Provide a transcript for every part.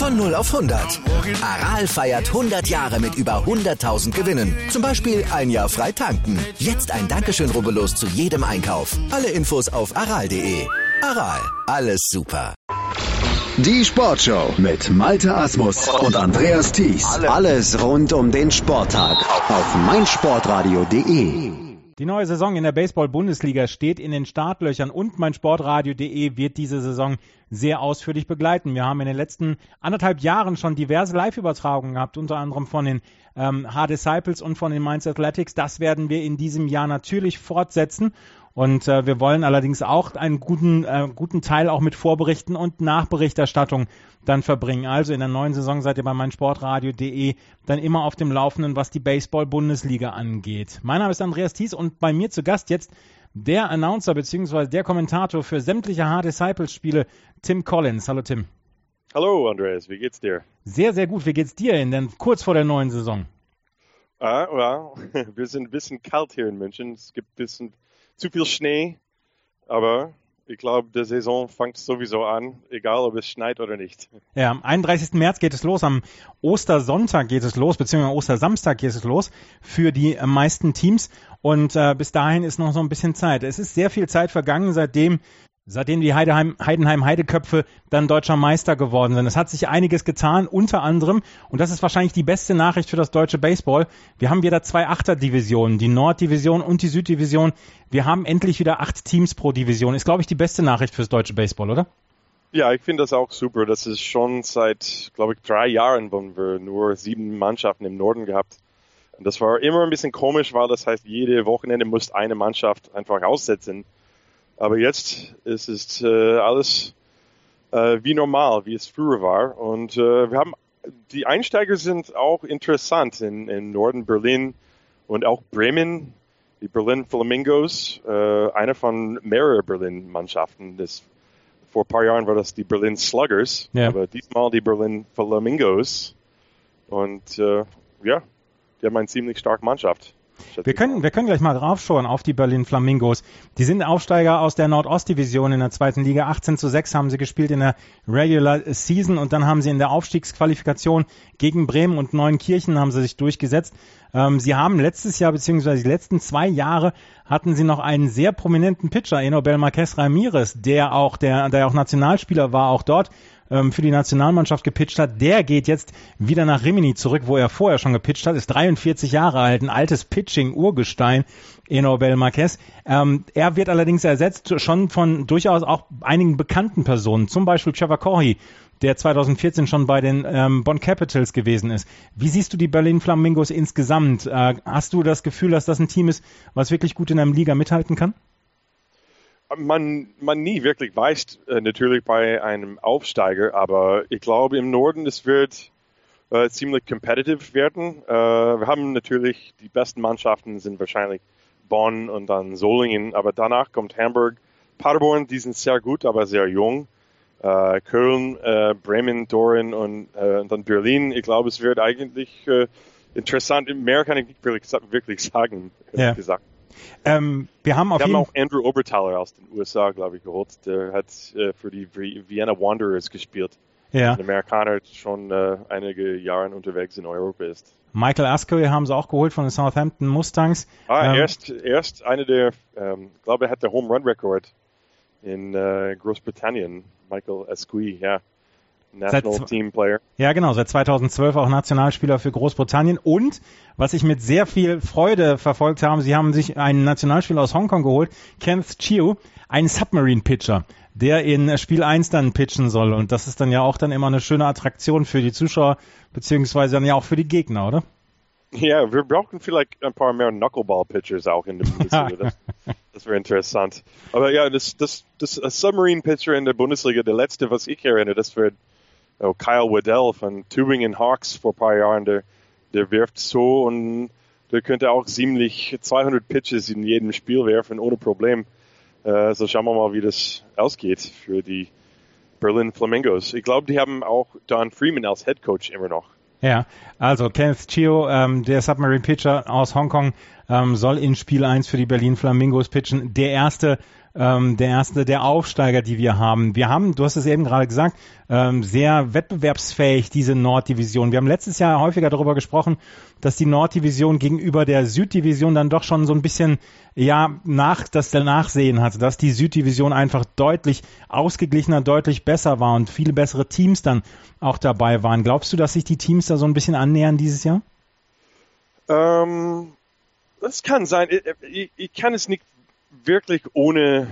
Von 0 auf 100. Aral feiert 100 Jahre mit über 100.000 Gewinnen. Zum Beispiel ein Jahr frei tanken. Jetzt ein Dankeschön, rubbellos zu jedem Einkauf. Alle Infos auf aral.de. Aral, alles super. Die Sportshow mit Malte Asmus und Andreas Thies. Alles rund um den Sporttag auf meinsportradio.de. Die neue Saison in der Baseball-Bundesliga steht in den Startlöchern und meinsportradio.de wird diese Saison sehr ausführlich begleiten. Wir haben in den letzten 1,5 Jahren schon diverse Live-Übertragungen gehabt, unter anderem von den H-Disciples und von den Mainz Athletics. Das werden wir in diesem Jahr natürlich fortsetzen. Und wir wollen allerdings auch einen guten Teil auch mit Vorberichten und Nachberichterstattung dann verbringen. Also in der neuen Saison seid ihr bei meinsportradio.de dann immer auf dem Laufenden, was die Baseball-Bundesliga angeht. Mein Name ist Andreas Thies und bei mir zu Gast jetzt der Announcer bzw. der Kommentator für sämtliche H-Disciples-Spiele, Tim Collins. Hallo Tim. Hallo Andreas, wie geht's dir? Sehr, sehr gut. Wie geht's dir denn kurz vor der neuen Saison? Wir sind ein bisschen kalt hier in München. Es gibt ein bisschen zu viel Schnee, aber ich glaube, die Saison fängt sowieso an, egal ob es schneit oder nicht. Ja, am 31. März geht es los, am Ostersonntag geht es los, beziehungsweise am Ostersamstag geht es los für die meisten Teams und bis dahin ist noch so ein bisschen Zeit. Es ist sehr viel Zeit vergangen, seitdem die Heidenheim-Heideköpfe dann deutscher Meister geworden sind. Es hat sich einiges getan, unter anderem, und das ist wahrscheinlich die beste Nachricht für das deutsche Baseball, wir haben wieder 2 Achterdivisionen, die Norddivision und die Süddivision. Wir haben endlich wieder 8 Teams pro Division. Ist, glaube ich, die beste Nachricht fürs deutsche Baseball, oder? Ja, ich finde das auch super. Das ist schon seit, glaube ich, 3 Jahren, wo wir nur 7 Mannschaften im Norden gehabt. Und das war immer ein bisschen komisch, weil das heißt, jede Wochenende muss eine Mannschaft einfach aussetzen. Aber jetzt ist es alles wie normal, wie es früher war. Und die Einsteiger sind auch interessant in Norden Berlin und auch Bremen, die Berlin Flamingos, eine von mehreren Berlin-Mannschaften. Vor ein paar Jahren war das die Berlin Sluggers, aber diesmal die Berlin Flamingos. Und die haben eine ziemlich starke Mannschaft. Wir können gleich mal draufschauen auf die Berlin Flamingos. Die sind Aufsteiger aus der Nordostdivision in der 2. Liga. 18:6 haben sie gespielt in der Regular Season und dann haben sie in der Aufstiegsqualifikation gegen Bremen und Neunkirchen haben sie sich durchgesetzt. Sie haben letztes Jahr beziehungsweise die letzten 2 Jahre hatten sie noch einen sehr prominenten Pitcher, Enobel Marquez Ramirez, der auch Nationalspieler war, auch dort für die Nationalmannschaft gepitcht hat. Der geht jetzt wieder nach Rimini zurück, wo er vorher schon gepitcht hat, ist 43 Jahre alt, ein altes Pitching-Urgestein, Enobel Marquez. Er wird allerdings ersetzt schon von durchaus auch einigen bekannten Personen, zum Beispiel Trevor Corey, der 2014 schon bei den Bonn Capitals gewesen ist. Wie siehst du die Berlin Flamingos insgesamt? Hast du das Gefühl, dass das ein Team ist, was wirklich gut in der Liga mithalten kann? Man nie wirklich weiß, natürlich bei einem Aufsteiger, aber ich glaube im Norden, es wird ziemlich competitive werden. Wir haben natürlich, die besten Mannschaften sind wahrscheinlich Bonn und dann Solingen, aber danach kommt Hamburg, Paderborn, die sind sehr gut, aber sehr jung. Köln, Bremen, Doren und dann Berlin. Ich glaube, es wird eigentlich interessant. Mehr kann ich nicht wirklich sagen, ehrlich gesagt. Wir haben auch Andrew Oberthaler aus den USA, glaube ich, geholt. Der hat für die Vienna Wanderers gespielt. Ja. Ein Amerikaner schon einige Jahre unterwegs in Europa ist. Michael Askew haben sie auch geholt von den Southampton Mustangs. Erst eine der, ich glaube, er hat der Home Run Rekord in Großbritannien. Michael Askew, ja. National Team Player. Ja, genau, seit 2012 auch Nationalspieler für Großbritannien. Und, was ich mit sehr viel Freude verfolgt habe, sie haben sich einen Nationalspieler aus Hongkong geholt, Kenneth Chiu, einen Submarine-Pitcher, der in Spiel 1 dann pitchen soll. Und das ist dann ja auch dann immer eine schöne Attraktion für die Zuschauer, beziehungsweise dann ja auch für die Gegner, oder? Ja, wir brauchen vielleicht ein paar mehr Knuckleball-Pitchers auch in der Bundesliga. Das wäre interessant. Aber ja, das Submarine-Pitcher in der Bundesliga, der letzte, was ich erinnere, das wird Kyle Waddell von Tübingen Hawks vor ein paar Jahren, der wirft so und der könnte auch ziemlich 200 Pitches in jedem Spiel werfen, ohne Problem. So schauen wir mal, wie das ausgeht für die Berlin Flamingos. Ich glaube, die haben auch Don Freeman als Head Coach immer noch. Ja, also Kenneth Chiu, der Submarine Pitcher aus Hongkong, soll in Spiel 1 für die Berlin Flamingos pitchen. Der erste der Aufsteiger, die wir haben. Du hast es eben gerade gesagt, sehr wettbewerbsfähig, diese Norddivision. Wir haben letztes Jahr häufiger darüber gesprochen, dass die Norddivision gegenüber der Süddivision dann doch schon so ein bisschen, das Nachsehen hatte, dass die Süddivision einfach deutlich ausgeglichener, deutlich besser war und viele bessere Teams dann auch dabei waren. Glaubst du, dass sich die Teams da so ein bisschen annähern dieses Jahr? Das kann sein. Ich kann es nicht wirklich ohne,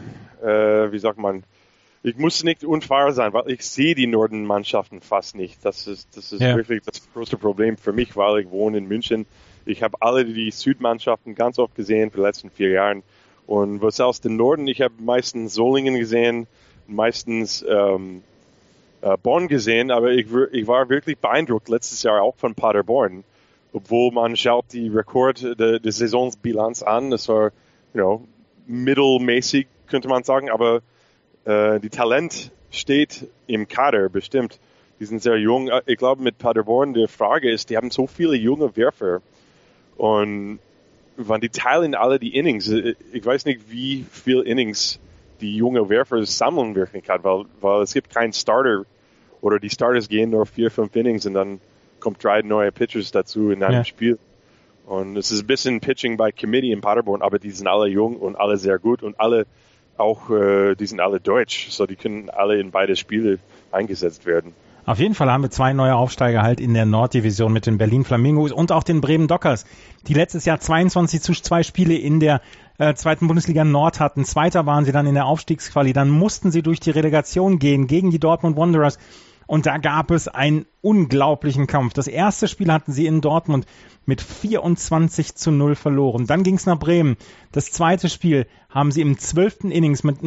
ich muss nicht unfair sein, weil ich sehe die Norden-Mannschaften fast nicht. Das ist wirklich das große Problem für mich, weil ich wohne in München. Ich habe alle die Südmannschaften ganz oft gesehen für die letzten 4 Jahren. Und was aus dem Norden, ich habe meistens Solingen gesehen, meistens Bonn gesehen, aber ich war wirklich beeindruckt letztes Jahr auch von Paderborn. Obwohl man schaut die Rekord der Saisonsbilanz an, das war, mittelmäßig, könnte man sagen, aber die Talent steht im Kader bestimmt. Die sind sehr jung. Ich glaube, mit Paderborn, die Frage ist, die haben so viele junge Werfer und wenn die teilen alle die Innings, ich weiß nicht, wie viel Innings die junge Werfer sammeln wirklich hat, weil es gibt keinen Starter oder die Starters gehen nur 4-5 Innings und dann kommt 3 neue Pitchers dazu in einem Spiel. Und es ist ein bisschen Pitching by Committee in Paderborn, aber die sind alle jung und alle sehr gut und alle auch, die sind alle deutsch, so die können alle in beide Spiele eingesetzt werden. Auf jeden Fall haben wir 2 neue Aufsteiger halt in der Norddivision mit den Berlin Flamingos und auch den Bremen Dockers, die letztes Jahr 22:2 Spiele in der zweiten Bundesliga Nord hatten. Zweiter waren sie dann in der Aufstiegsquali. Dann mussten sie durch die Relegation gehen gegen die Dortmund Wanderers. Und da gab es einen unglaublichen Kampf. Das erste Spiel hatten sie in Dortmund mit 24:0 verloren. Dann ging es nach Bremen. Das zweite Spiel haben sie im 12. Inning mit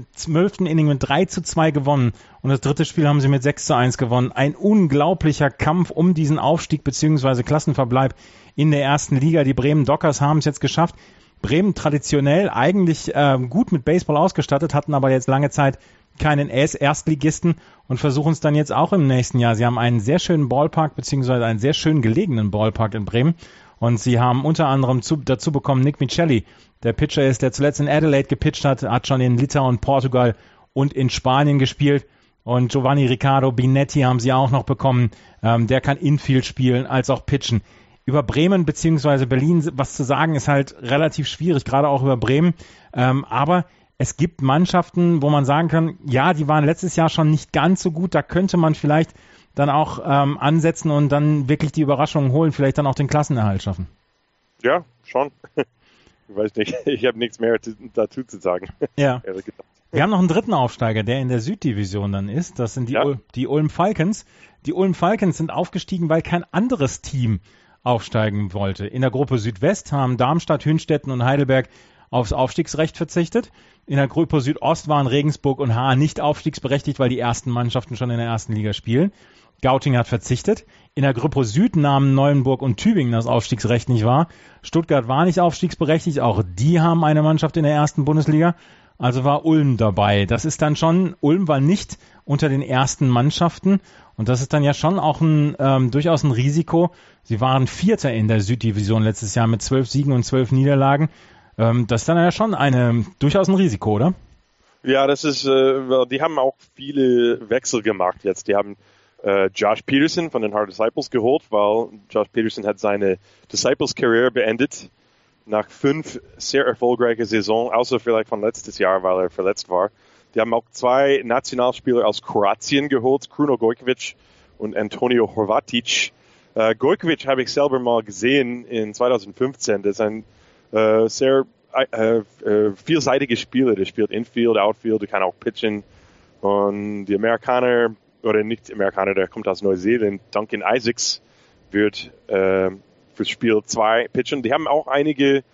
3:2 gewonnen. Und das dritte Spiel haben sie mit 6:1 gewonnen. Ein unglaublicher Kampf um diesen Aufstieg bzw. Klassenverbleib in der ersten Liga. Die Bremen Dockers haben es jetzt geschafft. Bremen traditionell eigentlich gut mit Baseball ausgestattet, hatten aber jetzt lange Zeit keinen Erstligisten und versuchen es dann jetzt auch im nächsten Jahr. Sie haben einen sehr schönen Ballpark beziehungsweise einen sehr schön gelegenen Ballpark in Bremen und sie haben unter anderem dazu bekommen Nick Michelli, der Pitcher ist, der zuletzt in Adelaide gepitcht hat schon in Litauen, Portugal und in Spanien gespielt und Giovanni Riccardo Binetti haben sie auch noch bekommen, der kann Infield spielen als auch pitchen. Über Bremen beziehungsweise Berlin was zu sagen ist halt relativ schwierig, gerade auch über Bremen, aber es gibt Mannschaften, wo man sagen kann, ja, die waren letztes Jahr schon nicht ganz so gut, da könnte man vielleicht dann auch ansetzen und dann wirklich die Überraschungen holen, vielleicht dann auch den Klassenerhalt schaffen. Ja, schon. Ich weiß nicht, ich habe nichts mehr dazu zu sagen. Ja. Wir haben noch einen dritten Aufsteiger, der in der Süddivision dann ist, das sind die Ulm Falcons. Die Ulm Falcons sind aufgestiegen, weil kein anderes Team aufsteigen wollte. In der Gruppe Südwest haben Darmstadt, Hünstetten und Heidelberg aufs Aufstiegsrecht verzichtet. In der Gruppe Südost waren Regensburg und Haar nicht aufstiegsberechtigt, weil die ersten Mannschaften schon in der ersten Liga spielen. Gauting hat verzichtet. In der Gruppe Süd nahmen Neuenburg und Tübingen das Aufstiegsrecht nicht wahr. Stuttgart war nicht aufstiegsberechtigt, auch die haben eine Mannschaft in der ersten Bundesliga. Also war Ulm dabei. Das ist dann schon, Ulm war nicht unter den ersten Mannschaften und das ist dann ja schon auch durchaus ein Risiko. Sie waren Vierter in der Süddivision letztes Jahr mit 12 Siegen und 12 Niederlagen. Das ist dann ja schon durchaus ein Risiko, oder? Ja, das ist, die haben auch viele Wechsel gemacht jetzt. Die haben Josh Peterson von den Hard Disciples geholt, weil Josh Peterson hat seine Disciples-Karriere beendet nach 5 sehr erfolgreichen Saisons, außer vielleicht von letztes Jahr, weil er verletzt war. Die haben auch 2 Nationalspieler aus Kroatien geholt, Kruno Gojkovic und Antonio Horvatic. Gojkovic habe ich selber mal gesehen in 2015. Das ist ein sehr vielseitige Spieler. Der spielt Infield, Outfield, der kann auch pitchen. Und die Amerikaner, oder nicht Amerikaner, der kommt aus Neuseeland, Duncan Isaacs, wird für Spiel 2 pitchen. Die haben auch einige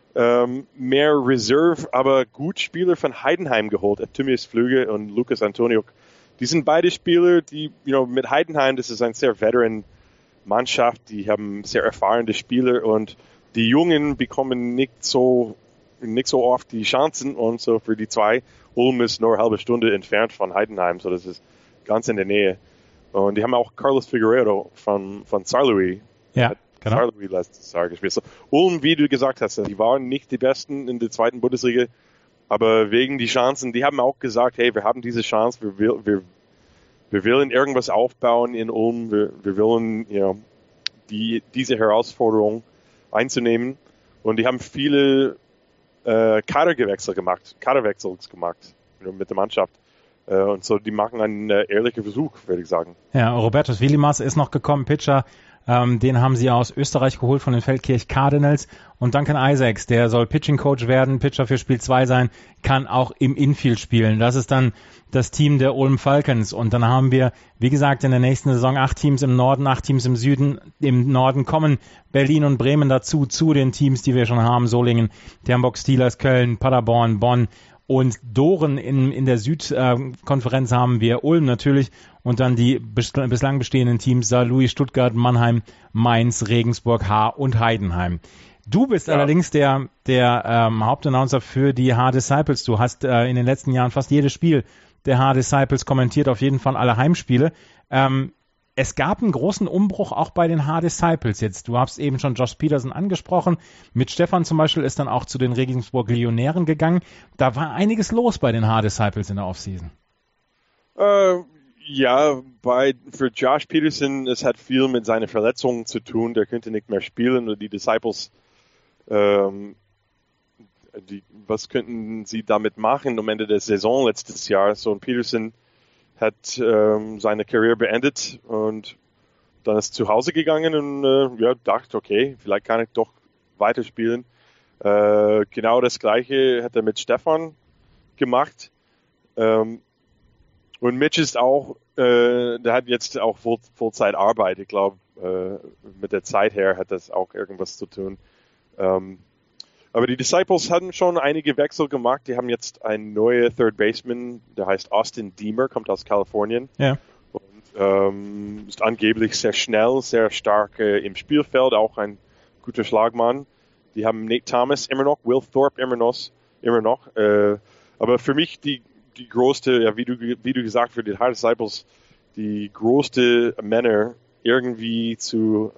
mehr Reserve, aber gut Spieler von Heidenheim geholt. Artemius Flüge und Lucas Antoniuk. Die sind beide Spieler, die, mit Heidenheim, das ist eine sehr Veteran-Mannschaft, die haben sehr erfahrene Spieler und die Jungen bekommen nicht so oft die Chancen und so für die 2. Ulm ist nur eine halbe Stunde entfernt von Heidenheim, so das ist ganz in der Nähe. Und die haben auch Carlos Figueiredo von St. Louis. Ja, genau. St. Louis letztes Jahr gespielt. So, Ulm, wie du gesagt hast, die waren nicht die Besten in der zweiten Bundesliga, Aber wegen die Chancen, die haben auch gesagt, hey, wir haben diese Chance, wir wollen irgendwas aufbauen in Ulm, wir wollen diese Herausforderung einzunehmen. Und die haben viele Kaderwechsel gemacht mit der Mannschaft. Und so, die machen einen ehrlichen Versuch, würde ich sagen. Ja, Robertus Wilimas ist noch gekommen, Pitcher. Den haben sie aus Österreich geholt von den Feldkirch Cardinals. Und Duncan Isaacs, der soll Pitching Coach werden, Pitcher für Spiel 2 sein, kann auch im Infield spielen. Das ist dann das Team der Ulm Falcons. Und dann haben wir, wie gesagt, in der nächsten Saison 8 Teams im Norden, 8 Teams im Süden. Im Norden kommen Berlin und Bremen dazu, zu den Teams, die wir schon haben. Solingen, die Hamburg Steelers, Köln, Paderborn, Bonn. Und Doren in der Südkonferenz haben wir Ulm natürlich und dann die bislang bestehenden Teams St. Louis, Stuttgart, Mannheim, Mainz, Regensburg, Haar und Heidenheim. Du bist allerdings der Hauptannouncer für die Haar-Disciples. Du hast in den letzten Jahren fast jedes Spiel der Haar-Disciples kommentiert, auf jeden Fall alle Heimspiele. Es gab einen großen Umbruch auch bei den Haar-Disciples jetzt. Du hast eben schon Josh Peterson angesprochen. Mit Stefan zum Beispiel ist dann auch zu den Regensburg Legionären gegangen. Da war einiges los bei den Haar-Disciples in der Offseason. Für Josh Peterson, es hat viel mit seiner Verletzung zu tun. Der könnte nicht mehr spielen. Und die Disciples, was könnten sie damit machen am Ende der Saison letztes Jahr? So, und Peterson hat seine Karriere beendet und dann ist zu Hause gegangen und dachte, okay, vielleicht kann ich doch weiterspielen. Genau das Gleiche hat er mit Stefan gemacht. Und Mitch ist auch, der hat jetzt auch Vollzeit Arbeit. Ich glaube, mit der Zeit her hat das auch irgendwas zu tun. Aber die Disciples hatten schon einige Wechsel gemacht. Die haben jetzt einen neuen Third Baseman, der heißt Austin Deemer, kommt aus Kalifornien. Ja. Und ist angeblich sehr schnell, sehr stark im Spielfeld, auch ein guter Schlagmann. Die haben Nate Thomas immer noch, Will Thorpe immer noch. Aber für mich die größte, wie du gesagt, für die Haar Disciples, die größte Männer irgendwie zu,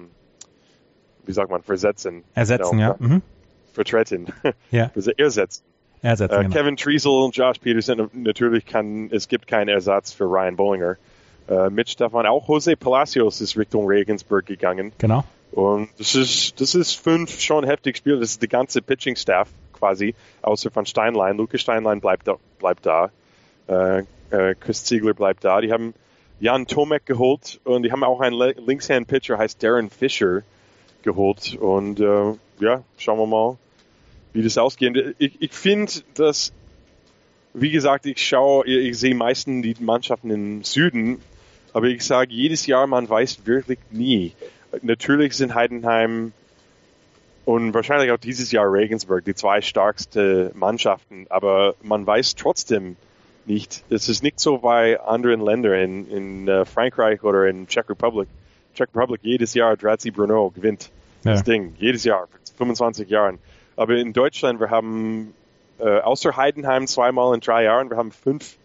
versetzen. Ersetzen, ja. Mhm. Vertreten. Ja. Ersetzen. Genau. Kevin Treasel und Josh Peterson, natürlich es gibt keinen Ersatz für Ryan Bollinger. Mit Stefan, auch Jose Palacios ist Richtung Regensburg gegangen. Genau. Und das ist 5 schon heftig Spiel. Das ist die ganze Pitching-Staff quasi, außer von Steinlein. Lukas Steinlein bleibt da. Chris Ziegler bleibt da. Die haben Jan Tomek geholt und die haben auch einen Linkshand-Pitcher, heißt Darren Fisher, geholt. Und schauen wir mal, wie das ausgeht. Ich finde, dass, wie gesagt, ich sehe meistens die Mannschaften im Süden, aber ich sage jedes Jahr, man weiß wirklich nie. Natürlich sind Heidenheim und wahrscheinlich auch dieses Jahr Regensburg die 2 stärksten Mannschaften, aber man weiß trotzdem nicht. Es ist nicht so bei anderen Ländern in Frankreich oder in Czech Republic. Jedes Jahr Drazi Brno gewinnt das Ding, jedes Jahr, 25 Jahren. Aber in Deutschland, wir haben außer Heidenheim 2-mal in 3 Jahren, wir haben 5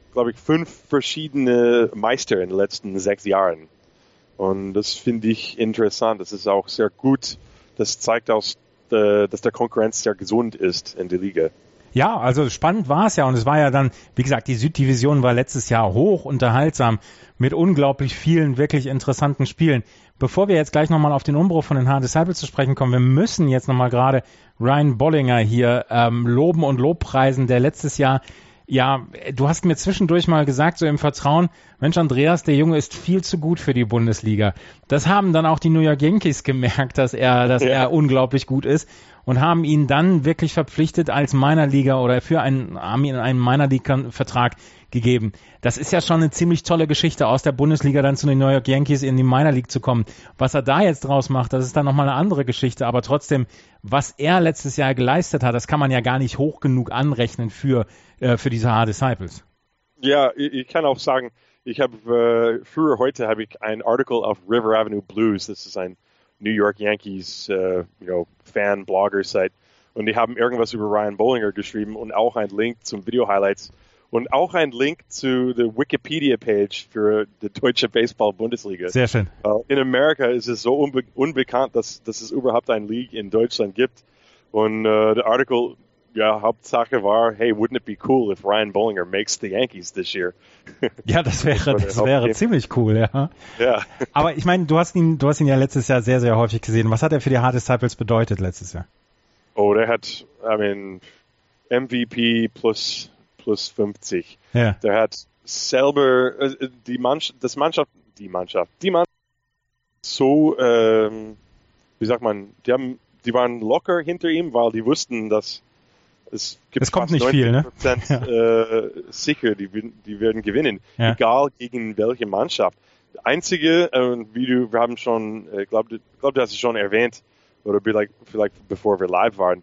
verschiedene Meister in den letzten 6 Jahren. Und das finde ich interessant. Das ist auch sehr gut. Das zeigt auch, dass der Konkurrenz sehr gesund ist in der Liga. Ja, also spannend war es ja und es war ja dann, wie gesagt, die Süddivision war letztes Jahr hoch unterhaltsam mit unglaublich vielen wirklich interessanten Spielen. Bevor wir jetzt gleich nochmal auf den Umbruch von den Haar-Disciples zu sprechen kommen, wir müssen jetzt nochmal gerade Ryan Bollinger hier loben und lobpreisen, der letztes Jahr, ja, du hast mir zwischendurch mal gesagt, so im Vertrauen, Mensch Andreas, der Junge ist viel zu gut für die Bundesliga. Das haben dann auch die New York Yankees gemerkt, dass er unglaublich gut ist und haben ihn dann wirklich verpflichtet als Minor-Liga oder haben ihm einen Minor-League-Vertrag gegeben. Das ist ja schon eine ziemlich tolle Geschichte, aus der Bundesliga dann zu den New York Yankees in die Minor League zu kommen. Was er da jetzt draus macht, das ist dann nochmal eine andere Geschichte, aber trotzdem, was er letztes Jahr geleistet hat, das kann man ja gar nicht hoch genug anrechnen für diese Haar-Disciples. Ja, ich kann auch sagen, heute habe ich einen Artikel auf River Avenue Blues, das ist ein New York Yankees Fan-Blogger-Site, und die haben irgendwas über Ryan Bollinger geschrieben und auch einen Link zum Video-Highlights und auch ein Link zu der Wikipedia-Page für die deutsche Baseball-Bundesliga. Sehr schön. In Amerika ist es so unbekannt, dass es überhaupt eine League in Deutschland gibt. Und der Artikel Hauptsache war, hey, wouldn't it be cool if Ryan Bollinger makes the Yankees this year? Ja, das wäre ziemlich cool, ja. Ja. Aber ich meine, du hast ihn ja letztes Jahr sehr, sehr häufig gesehen. Was hat er für die Hard Disciples bedeutet letztes Jahr? Oh, der hat, MVP plus 50. Ja. Der hat selber die Mannschaft so, wie sagt man, die waren locker hinter ihm, weil die wussten, dass es kommt nicht viel, ne? Sicher, die werden gewinnen, egal gegen welche Mannschaft. Der einzige, wir haben schon, glaube, du hast es schon erwähnt, oder vielleicht bevor wir live waren,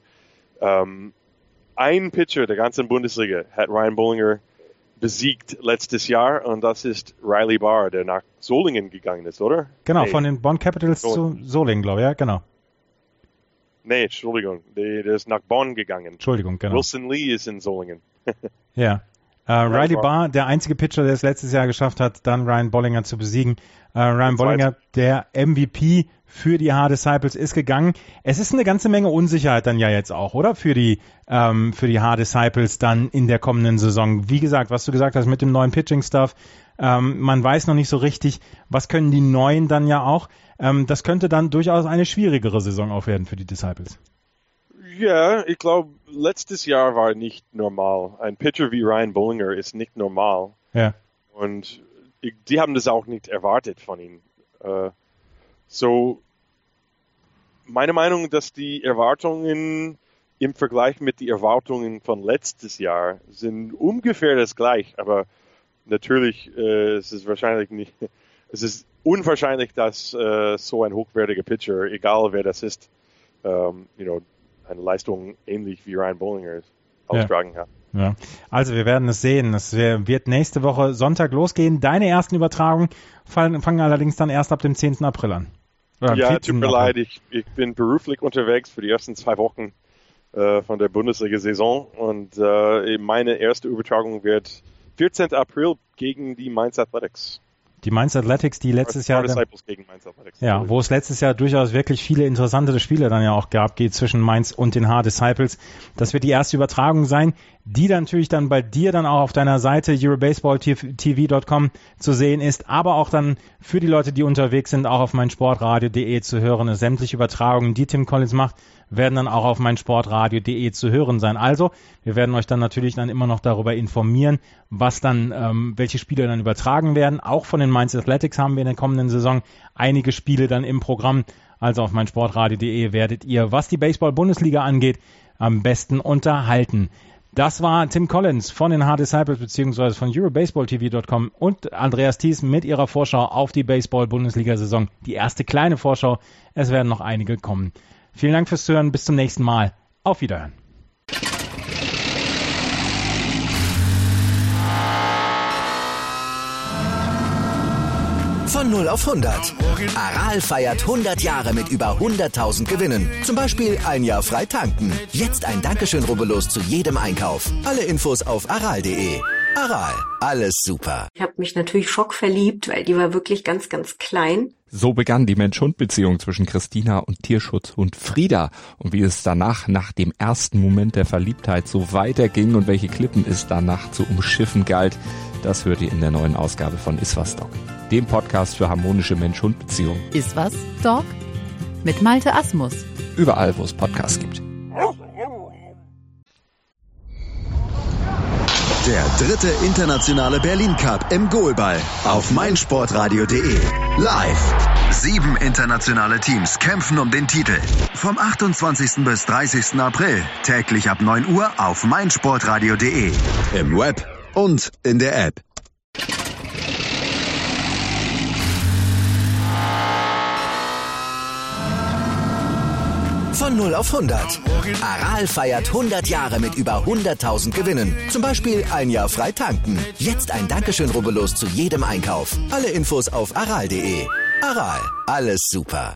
ein Pitcher der ganzen Bundesliga hat Ryan Bollinger besiegt letztes Jahr, und das ist Riley Barr, der nach Solingen gegangen ist, oder? Genau, von den Bonn Capitals zu Solingen, glaube ich, ja, genau. Nee, Entschuldigung, der ist nach Bonn gegangen. Entschuldigung, genau. Wilson Lee ist in Solingen. Ja. Riley Barr, der einzige Pitcher, der es letztes Jahr geschafft hat, dann Ryan Bollinger zu besiegen. Ryan Bollinger, der MVP für die Hard Disciples, ist gegangen. Es ist eine ganze Menge Unsicherheit dann ja jetzt auch, oder? Für die Hard Disciples dann in der kommenden Saison. Wie gesagt, was du gesagt hast mit dem neuen Pitching-Stuff, man weiß noch nicht so richtig, was können die Neuen dann ja auch. Das könnte dann durchaus eine schwierigere Saison auch werden für die Disciples. Ja, ich glaube, letztes Jahr war nicht normal. Ein Pitcher wie Ryan Bollinger ist nicht normal. Ja. Und die haben das auch nicht erwartet von ihm. So, meine Meinung, dass die Erwartungen im Vergleich mit den Erwartungen von letztes Jahr sind ungefähr das gleich, aber natürlich es ist unwahrscheinlich, dass so ein hochwertiger Pitcher, egal wer das ist, eine Leistung ähnlich wie Ryan Bollinger austragen kann. Ja. Also wir werden es sehen. Es wird nächste Woche Sonntag losgehen. Deine ersten Übertragungen fangen allerdings dann erst ab dem 10. April an. Ja, tut mir leid. Ich bin beruflich unterwegs für die ersten 2 Wochen von der Bundesliga-Saison, und meine erste Übertragung wird 14. April gegen die Mainz Athletics. Die Mainz Athletics, die letztes Jahr, ja, wo es letztes Jahr durchaus wirklich viele interessante Spiele dann ja auch gab, geht zwischen Mainz und den Hard Disciples. Das wird die erste Übertragung sein, die dann natürlich dann bei dir dann auch auf deiner Seite eurobaseballtv.com zu sehen ist, aber auch dann für die Leute, die unterwegs sind, auch auf meinsportradio.de zu hören. Sämtliche Übertragungen, die Tim Collins macht, werden dann auch auf meinsportradio.de zu hören sein. Also, wir werden euch dann natürlich dann immer noch darüber informieren, was dann, welche Spiele dann übertragen werden. Auch von den Mainz Athletics haben wir in der kommenden Saison einige Spiele dann im Programm. Also auf meinsportradio.de werdet ihr, was die Baseball-Bundesliga angeht, am besten unterhalten. Das war Tim Collins von den Hard Disciples bzw. von eurobaseballtv.com und Andreas Thies mit ihrer Vorschau auf die Baseball-Bundesliga-Saison. Die erste kleine Vorschau. Es werden noch einige kommen. Vielen Dank fürs Zuhören. Bis zum nächsten Mal. Auf Wiederhören. Von 0 auf 100. Aral feiert 100 Jahre mit über 100.000 Gewinnen. Zum Beispiel ein Jahr frei tanken. Jetzt ein Dankeschön, rubbellos zu jedem Einkauf. Alle Infos auf aral.de. Aral, alles super. Ich habe mich natürlich schockverliebt, weil die war wirklich ganz, ganz klein. So begann die Mensch-Hund-Beziehung zwischen Christina und Tierschutzhund Frieda. Und wie es danach, nach dem ersten Moment der Verliebtheit, so weiterging und welche Klippen es danach zu umschiffen galt, das hört ihr in der neuen Ausgabe von Iswas Dog, dem Podcast für harmonische Mensch-Hund-Beziehungen. Iswas Dog mit Malte Asmus. Überall, wo es Podcasts gibt. Der 3. internationale Berlin Cup im Goalball auf meinsportradio.de. Live. 7 internationale Teams kämpfen um den Titel. Vom 28. bis 30. April. Täglich ab 9 Uhr auf meinsportradio.de. Im Web und in der App. Von 0 auf 100. Aral feiert 100 Jahre mit über 100.000 Gewinnen. Zum Beispiel ein Jahr frei tanken. Jetzt ein Dankeschön, rubbellos zu jedem Einkauf. Alle Infos auf aral.de. Aral, alles super.